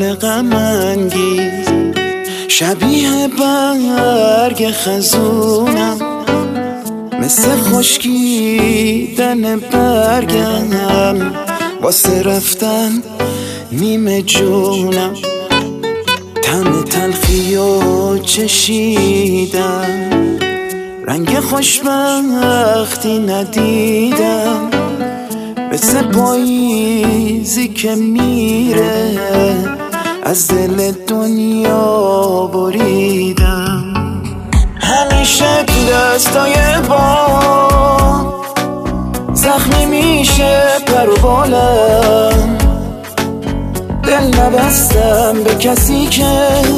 فصل غم انگیز، شبیه برگ خزونم، مثل خشکیدن برگم، واسه رفتن نیمه جونم، طعم تلخیو چشیدم، رنگ خوشبختی ندیدم، مثل پاییزی که میره از دل دنیا بریدم. همیشه تو دستای بام زخمی میشه پر و بالم، دل نبستم به کسی که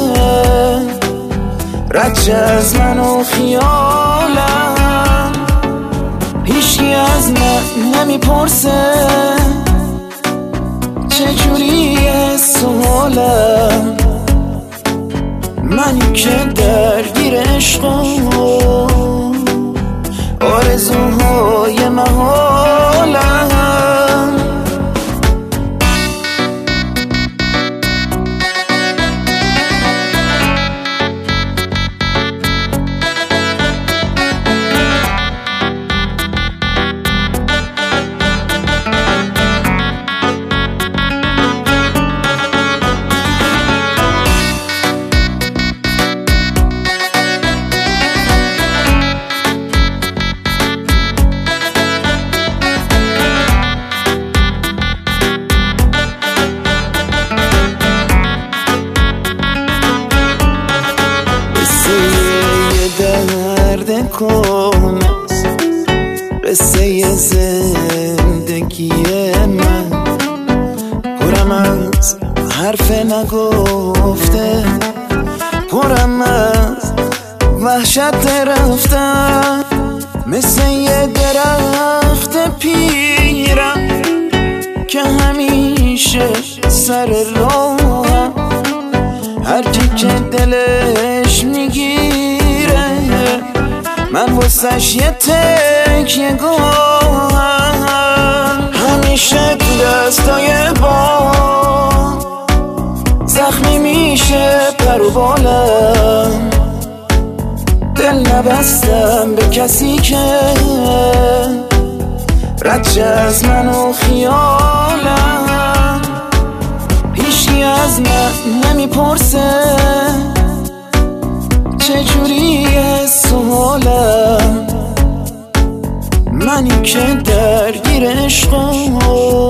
رد از من و خیالم، هیچکی از من نمیپرسه چجوریه سوالم، منی که درگیر عشقم آرزوهای محالم. درد کنست قصه زندگی من، پرم از حرف نگفته، پرم از وحشت رفتن، مثل یه درخت پیرم که همیشه سر راهم، هرچی که دلش میگیره من واسش یه تکیه گاهم. همیشه تو دستای بام زخمی میشه پر و بالم، دل نبستم به کسی که رد از من و خیالم، هیچکی از من نمیپرسه چجوریه سوالم، منی که درگیر عشقم